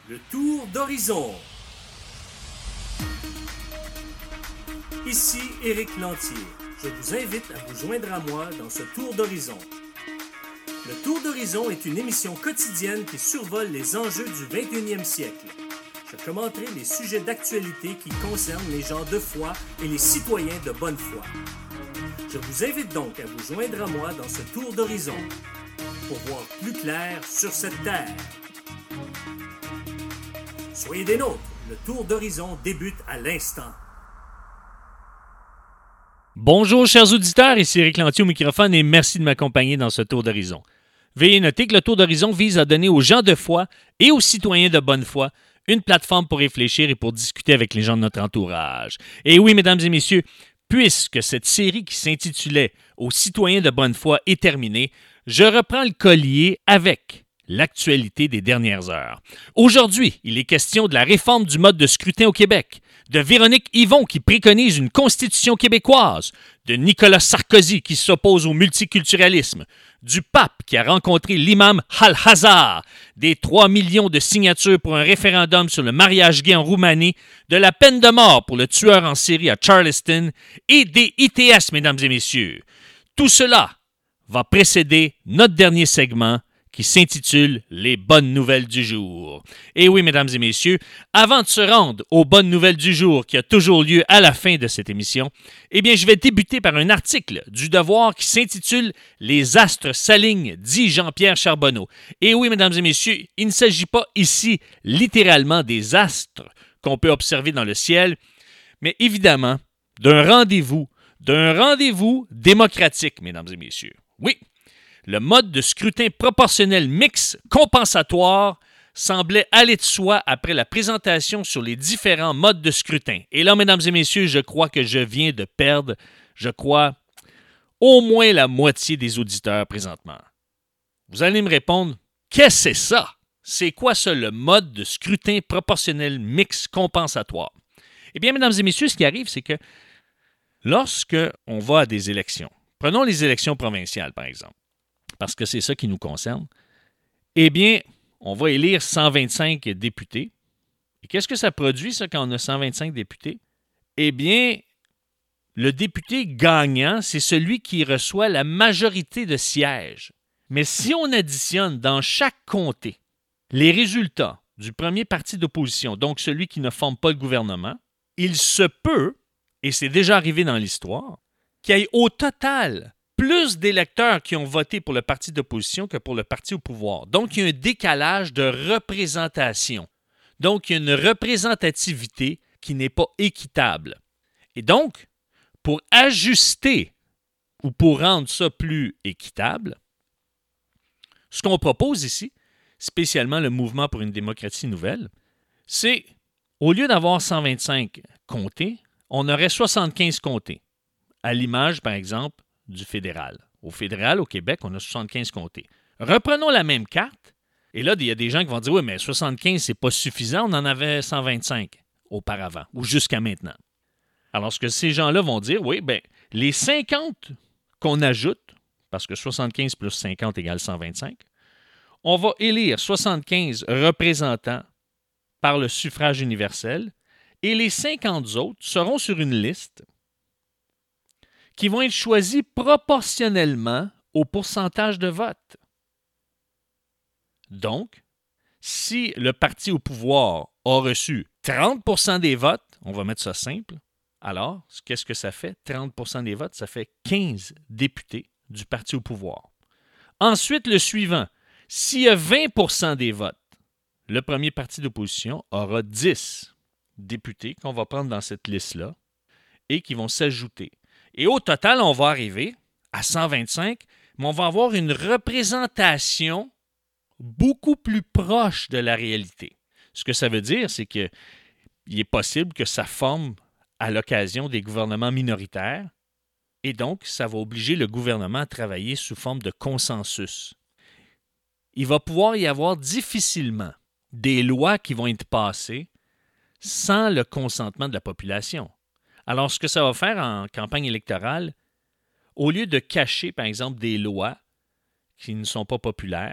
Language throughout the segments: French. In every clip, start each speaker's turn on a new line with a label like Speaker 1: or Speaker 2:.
Speaker 1: Le tour d'horizon. Ici Éric Lantier. Je vous invite à vous joindre à moi dans ce tour d'horizon. Le tour d'horizon est une émission quotidienne qui survole les enjeux du 21e siècle. Je commenterai les sujets d'actualité qui concernent les gens de foi et les citoyens de bonne foi. Je vous invite donc à vous joindre à moi dans ce tour d'horizon pour voir plus clair sur cette terre. Soyez des nôtres, le tour d'horizon débute à l'instant.
Speaker 2: Bonjour chers auditeurs, ici Éric Lantier au microphone et merci de m'accompagner dans ce tour d'horizon. Veuillez noter que le tour d'horizon vise à donner aux gens de foi et aux citoyens de bonne foi une plateforme pour réfléchir et pour discuter avec les gens de notre entourage. Et oui, mesdames et messieurs, puisque cette série qui s'intitulait « Aux citoyens de bonne foi » est terminée, je reprends le collier avec l'actualité des dernières heures. Aujourd'hui, il est question de la réforme du mode de scrutin au Québec, de Véronique Yvon qui préconise une constitution québécoise, de Nicolas Sarkozy qui s'oppose au multiculturalisme, du pape qui a rencontré l'imam Al-Azhar, des 3 millions de signatures pour un référendum sur le mariage gay en Roumanie, de la peine de mort pour le tueur en série à Charleston et des ITS, mesdames et messieurs. Tout cela va précéder notre dernier segment qui s'intitule « Les bonnes nouvelles du jour ». Et oui, mesdames et messieurs, avant de se rendre aux bonnes nouvelles du jour qui a toujours lieu à la fin de cette émission, eh bien, je vais débuter par un article du Devoir qui s'intitule « Les astres s'alignent », dit Jean-Pierre Charbonneau. Et oui, mesdames et messieurs, il ne s'agit pas ici littéralement des astres qu'on peut observer dans le ciel, mais évidemment d'un rendez-vous démocratique, mesdames et messieurs. Oui, le mode de scrutin proportionnel mixte compensatoire semblait aller de soi après la présentation sur les différents modes de scrutin. Et là, mesdames et messieurs, je crois que je viens de perdre, au moins la moitié des auditeurs présentement. Vous allez me répondre, qu'est-ce que c'est ça? C'est quoi ça, le mode de scrutin proportionnel mixte compensatoire? Eh bien, mesdames et messieurs, ce qui arrive, c'est que lorsque on va à des élections, prenons les élections provinciales, par exemple, parce que c'est ça qui nous concerne, eh bien, on va élire 125 députés. Et qu'est-ce que ça produit, ça, quand on a 125 députés? Eh bien, le député gagnant, c'est celui qui reçoit la majorité de sièges. Mais si on additionne dans chaque comté les résultats du premier parti d'opposition, donc celui qui ne forme pas le gouvernement, il se peut, et c'est déjà arrivé dans l'histoire, qu'il y ait au total plus d'électeurs qui ont voté pour le parti d'opposition que pour le parti au pouvoir. Donc, il y a un décalage de représentation. Donc, il y a une représentativité qui n'est pas équitable. Et donc, pour ajuster ou pour rendre ça plus équitable, ce qu'on propose ici, spécialement le Mouvement pour une démocratie nouvelle, c'est, au lieu d'avoir 125 comtés, on aurait 75 comtés. À l'image, par exemple, du fédéral. Au fédéral, au Québec, on a 75 comtés. Reprenons la même carte, et là, il y a des gens qui vont dire « Oui, mais 75, c'est pas suffisant, on en avait 125 auparavant, ou jusqu'à maintenant. » Alors, ce que ces gens-là vont dire, oui, bien, les 50 qu'on ajoute, parce que 75 plus 50 égale 125, on va élire 75 représentants par le suffrage universel, et les 50 autres seront sur une liste qui vont être choisis proportionnellement au pourcentage de vote. Donc, si le parti au pouvoir a reçu 30% des votes, on va mettre ça simple, alors, qu'est-ce que ça fait? 30% des votes, ça fait 15 députés du parti au pouvoir. Ensuite, le suivant, s'il y a 20% des votes, le premier parti d'opposition aura 10 députés qu'on va prendre dans cette liste-là et qui vont s'ajouter. Et au total, on va arriver à 125, mais on va avoir une représentation beaucoup plus proche de la réalité. Ce que ça veut dire, c'est qu'il est possible que ça forme à l'occasion des gouvernements minoritaires, et donc ça va obliger le gouvernement à travailler sous forme de consensus. Il va pouvoir y avoir difficilement des lois qui vont être passées sans le consentement de la population. Alors, ce que ça va faire en campagne électorale, au lieu de cacher, par exemple, des lois qui ne sont pas populaires,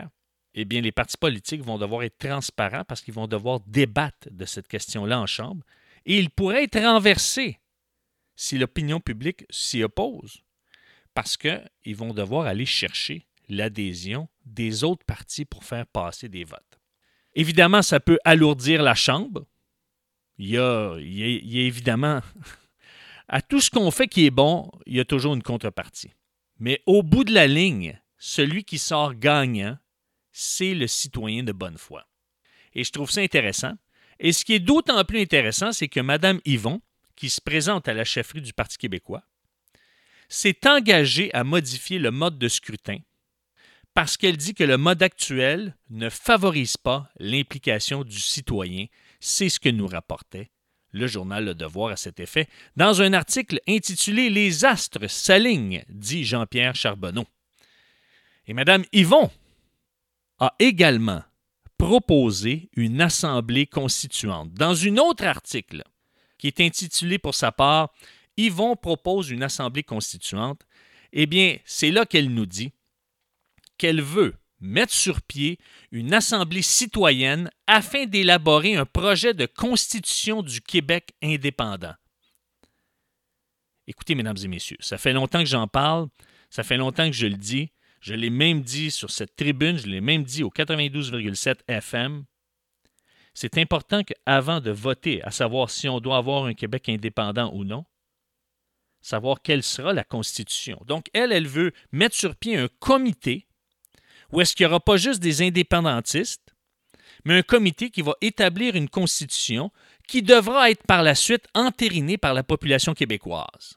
Speaker 2: eh bien, les partis politiques vont devoir être transparents parce qu'ils vont devoir débattre de cette question-là en Chambre et ils pourraient être renversés si l'opinion publique s'y oppose parce qu'ils vont devoir aller chercher l'adhésion des autres partis pour faire passer des votes. Évidemment, ça peut alourdir la Chambre. Il y a évidemment, à tout ce qu'on fait qui est bon, il y a toujours une contrepartie. Mais au bout de la ligne, celui qui sort gagnant, c'est le citoyen de bonne foi. Et je trouve ça intéressant. Et ce qui est d'autant plus intéressant, c'est que Mme Yvon, qui se présente à la chefferie du Parti québécois, s'est engagée à modifier le mode de scrutin parce qu'elle dit que le mode actuel ne favorise pas l'implication du citoyen. C'est ce que nous rapportait le journal Le Devoir à cet effet dans un article intitulé « Les astres s'alignent », dit Jean-Pierre Charbonneau. Et Mme Yvon a également proposé une assemblée constituante. Dans un autre article qui est intitulé pour sa part « Yvon propose une assemblée constituante », eh bien, c'est là qu'elle nous dit qu'elle veut mettre sur pied une assemblée citoyenne afin d'élaborer un projet de constitution du Québec indépendant. Écoutez, mesdames et messieurs, ça fait longtemps que j'en parle, ça fait longtemps que je le dis, je l'ai même dit sur cette tribune, je l'ai même dit au 92,7 FM. C'est important qu'avant de voter, à savoir si on doit avoir un Québec indépendant ou non, savoir quelle sera la Constitution. Donc, elle veut mettre sur pied un comité où est-ce qu'il n'y aura pas juste des indépendantistes, mais un comité qui va établir une constitution qui devra être par la suite entérinée par la population québécoise.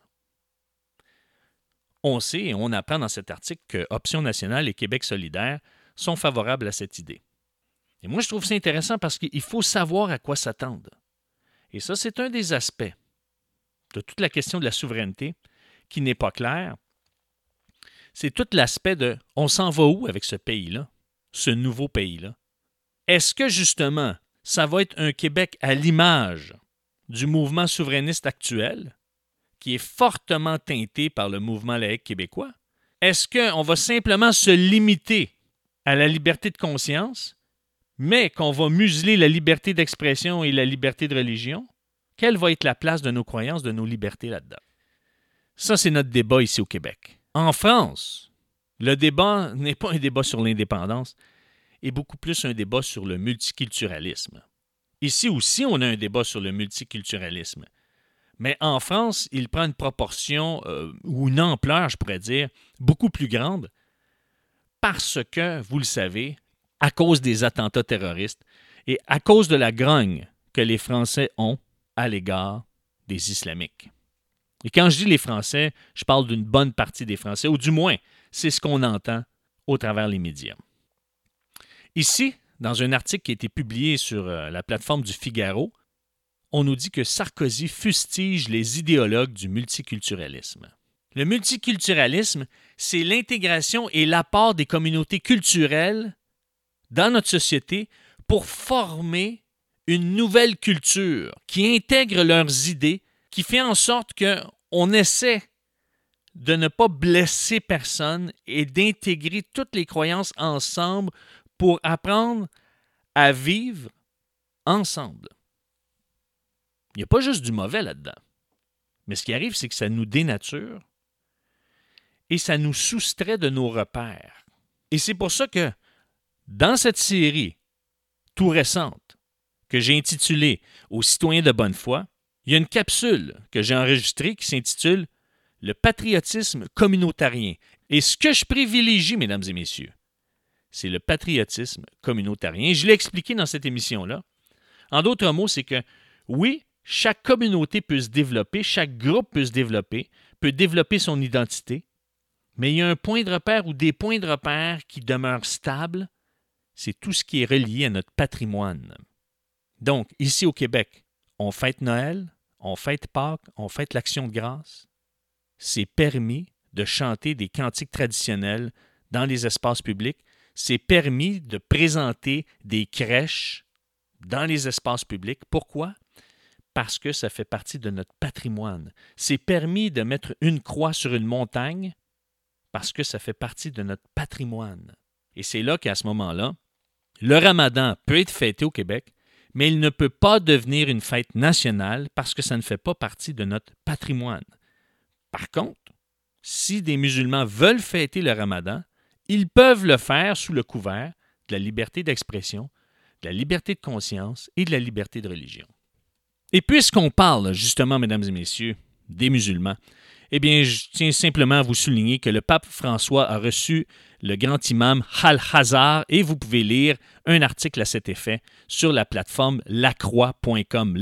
Speaker 2: On sait et on apprend dans cet article que Option nationale et Québec solidaire sont favorables à cette idée. Et moi, je trouve ça intéressant parce qu'il faut savoir à quoi s'attendre. Et ça, c'est un des aspects de toute la question de la souveraineté qui n'est pas clair. C'est tout l'aspect de « on s'en va où avec ce pays-là, ce nouveau pays-là? » Est-ce que, justement, ça va être un Québec à l'image du mouvement souverainiste actuel, qui est fortement teinté par le mouvement laïque québécois? Est-ce qu'on va simplement se limiter à la liberté de conscience, mais qu'on va museler la liberté d'expression et la liberté de religion? Quelle va être la place de nos croyances, de nos libertés là-dedans? Ça, c'est notre débat ici au Québec. En France, le débat n'est pas un débat sur l'indépendance, et beaucoup plus un débat sur le multiculturalisme. Ici aussi, on a un débat sur le multiculturalisme. Mais en France, il prend une proportion, ou une ampleur, je pourrais dire, beaucoup plus grande, parce que, vous le savez, à cause des attentats terroristes et à cause de la grogne que les Français ont à l'égard des islamiques. Et quand je dis les Français, je parle d'une bonne partie des Français, ou du moins, c'est ce qu'on entend au travers les médias. Ici, dans un article qui a été publié sur la plateforme du Figaro, on nous dit que Sarkozy fustige les idéologues du multiculturalisme. Le multiculturalisme, c'est l'intégration et l'apport des communautés culturelles dans notre société pour former une nouvelle culture qui intègre leurs idées, qui fait en sorte qu'on essaie de ne pas blesser personne et d'intégrer toutes les croyances ensemble pour apprendre à vivre ensemble. Il n'y a pas juste du mauvais là-dedans. Mais ce qui arrive, c'est que ça nous dénature et ça nous soustrait de nos repères. Et c'est pour ça que dans cette série tout récente que j'ai intitulée « Aux citoyens de bonne foi », il y a une capsule que j'ai enregistrée qui s'intitule « Le patriotisme communautarien ». Et ce que je privilégie, mesdames et messieurs, c'est le patriotisme communautarien. Je l'ai expliqué dans cette émission-là. En d'autres mots, c'est que, oui, chaque communauté peut se développer, chaque groupe peut développer son identité, mais il y a un point de repère ou des points de repère qui demeurent stables, c'est tout ce qui est relié à notre patrimoine. Donc, ici au Québec, on fête Noël, on fête Pâques, on fête l'Action de grâce. C'est permis de chanter des cantiques traditionnels dans les espaces publics. C'est permis de présenter des crèches dans les espaces publics. Pourquoi? Parce que ça fait partie de notre patrimoine. C'est permis de mettre une croix sur une montagne parce que ça fait partie de notre patrimoine. Et c'est là qu'à ce moment-là, Le Ramadan peut être fêté au Québec, mais il ne peut pas devenir une fête nationale parce que ça ne fait pas partie de notre patrimoine. Par contre, si des musulmans veulent fêter le Ramadan, ils peuvent le faire sous le couvert de la liberté d'expression, de la liberté de conscience et de la liberté de religion. Et puisqu'on parle justement, mesdames et messieurs, des musulmans, eh bien, je tiens simplement à vous souligner que le pape François a reçu le grand imam Al-Azhar et vous pouvez lire un article à cet effet sur la plateforme lacroix.com,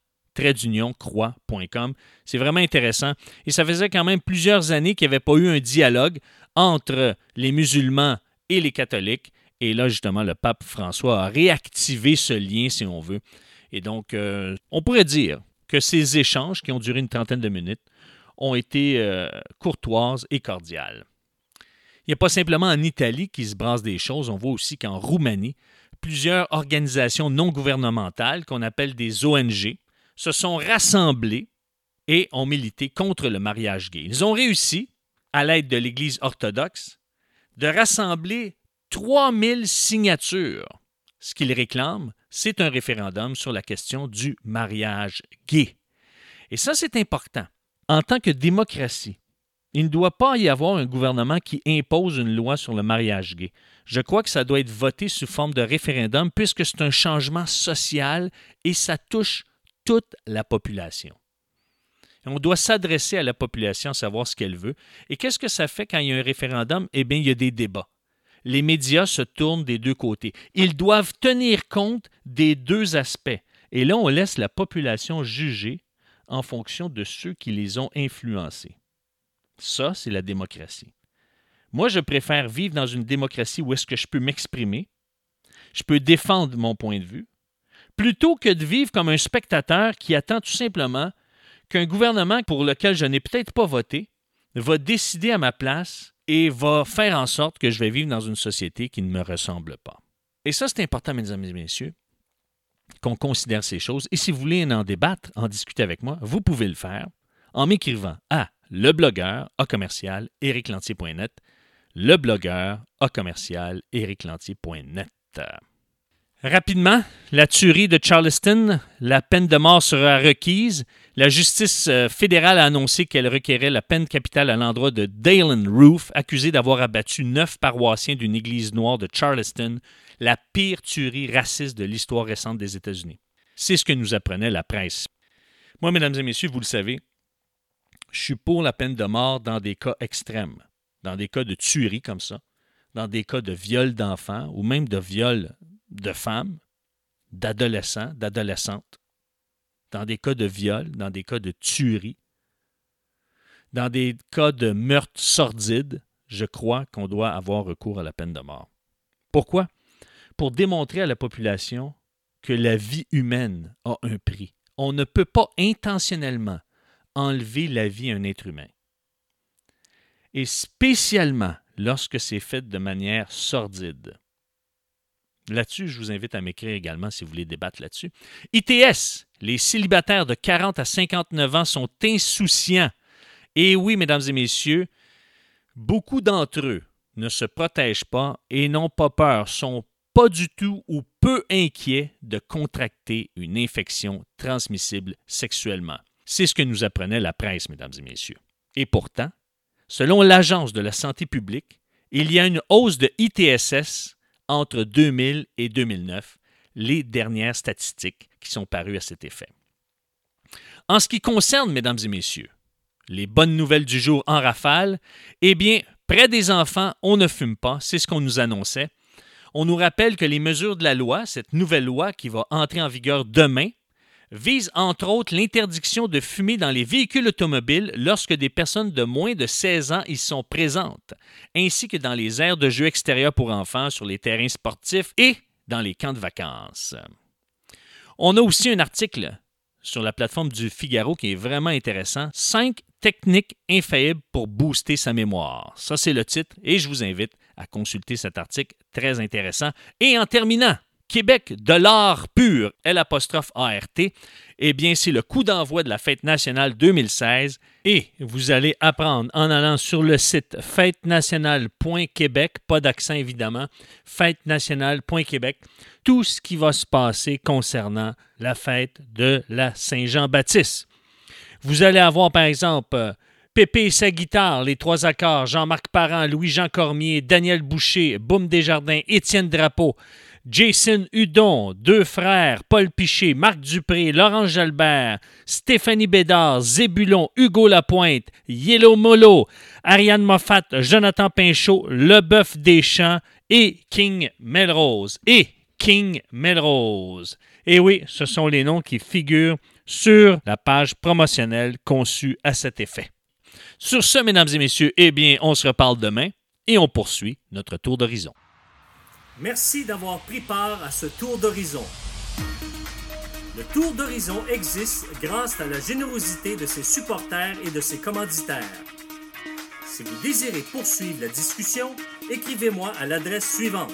Speaker 2: croix.com. C'est vraiment intéressant. Et ça faisait quand même plusieurs années qu'il n'y avait pas eu un dialogue entre les musulmans et les catholiques. Et là, justement, le pape François a réactivé ce lien, si on veut. Et donc, on pourrait dire que ces échanges, qui ont duré une trentaine de minutes, ont été courtoises et cordiales. Il n'y a pas simplement en Italie qui se brassent des choses, on voit aussi qu'en Roumanie, plusieurs organisations non gouvernementales, qu'on appelle des ONG, se sont rassemblées et ont milité contre le mariage gay. Ils ont réussi, à l'aide de l'Église orthodoxe, de rassembler 3000 signatures. Ce qu'ils réclament, c'est un référendum sur la question du mariage gay. Et ça, c'est important. En tant que démocratie, il ne doit pas y avoir un gouvernement qui impose une loi sur le mariage gay. Je crois que ça doit être voté sous forme de référendum puisque c'est un changement social et ça touche toute la population. Et on doit s'adresser à la population, savoir ce qu'elle veut. Et qu'est-ce que ça fait quand il y a un référendum? Eh bien, il y a des débats. Les médias se tournent des deux côtés. Ils doivent tenir compte des deux aspects. Et là, on laisse la population juger en fonction de ceux qui les ont influencés. Ça, c'est la démocratie. Moi, je préfère vivre dans une démocratie où est-ce que je peux m'exprimer, je peux défendre mon point de vue, plutôt que de vivre comme un spectateur qui attend tout simplement qu'un gouvernement pour lequel je n'ai peut-être pas voté va décider à ma place et va faire en sorte que je vais vivre dans une société qui ne me ressemble pas. Et ça, c'est important, mesdames et messieurs, qu'on considère ces choses. Et si vous voulez en débattre, en discuter avec moi, vous pouvez le faire en m'écrivant à leblogueur@ericlantier.net, leblogueur@ericlantier.net. Rapidement, la tuerie de Charleston, la peine de mort sera requise. La justice fédérale a annoncé qu'elle requérait la peine capitale à l'endroit de Dalen Roof, accusé d'avoir abattu 9 paroissiens d'une église noire de Charleston, la pire tuerie raciste de l'histoire récente des États-Unis. C'est ce que nous apprenait la presse. Moi, mesdames et messieurs, vous le savez, je suis pour la peine de mort dans des cas extrêmes, dans des cas de tuerie comme ça, dans des cas de viol d'enfants ou même de viol de femmes, d'adolescents, d'adolescentes, dans des cas de viol, dans des cas de tuerie, dans des cas de meurtre sordide, je crois qu'on doit avoir recours à la peine de mort. Pourquoi? Pour démontrer à la population que la vie humaine a un prix. On ne peut pas intentionnellement enlever la vie à un être humain. Et spécialement lorsque c'est fait de manière sordide. Là-dessus, je vous invite à m'écrire également si vous voulez débattre là-dessus. ITS, les célibataires de 40 à 59 ans sont insouciants. Et oui, mesdames et messieurs, beaucoup d'entre eux ne se protègent pas et n'ont pas peur, sont pas du tout ou peu inquiets de contracter une infection transmissible sexuellement. C'est ce que nous apprenait la presse, mesdames et messieurs. Et pourtant, selon l'Agence de la santé publique, il y a une hausse de ITSS entre 2000 et 2009, les dernières statistiques qui sont parues à cet effet. En ce qui concerne, mesdames et messieurs, les bonnes nouvelles du jour en rafale, eh bien, près des enfants, on ne fume pas, c'est ce qu'on nous annonçait. On nous rappelle que les mesures de la loi, cette nouvelle loi qui va entrer en vigueur demain, vise entre autres l'interdiction de fumer dans les véhicules automobiles lorsque des personnes de moins de 16 ans y sont présentes, ainsi que dans les aires de jeux extérieurs pour enfants, sur les terrains sportifs et dans les camps de vacances. On a aussi un article sur la plateforme du Figaro qui est vraiment intéressant. 5 techniques infaillibles pour booster sa mémoire. Ça, c'est le titre et je vous invite à consulter cet article très intéressant. Et en terminant, Québec de l'art pur, L''ART, eh bien, c'est le coup d'envoi de la Fête nationale 2016 et vous allez apprendre en allant sur le site fêtenationale.québec, pas d'accent évidemment, fêtenationale.québec, tout ce qui va se passer concernant la fête de la Saint-Jean-Baptiste. Vous allez avoir, par exemple, Pépé et sa guitare, les 3 accords, Jean-Marc Parent, Louis-Jean Cormier, Daniel Boucher, Boum Desjardins, Étienne Drapeau, Jason Hudon, 2 frères, Paul Piché, Marc Dupré, Laurent Jalbert, Stéphanie Bédard, Zébulon, Hugo Lapointe, Yellow Molo, Ariane Moffat, Jonathan Pinchot, Leboeuf Deschamps et King Melrose. Et oui, ce sont les noms qui figurent sur la page promotionnelle conçue à cet effet. Sur ce, mesdames et messieurs, eh bien, on se reparle demain et on poursuit notre tour d'horizon.
Speaker 1: Merci d'avoir pris part à ce tour d'horizon. Le tour d'horizon existe grâce à la générosité de ses supporters et de ses commanditaires. Si vous désirez poursuivre la discussion, écrivez-moi à l'adresse suivante: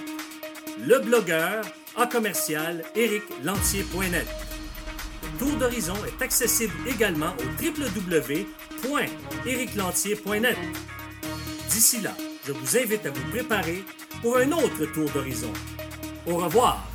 Speaker 1: leblogueur@ericlantier.net. Le tour d'horizon est accessible également au www.ericlantier.net. D'ici là, je vous invite à vous préparer pour un autre tour d'horizon. Au revoir!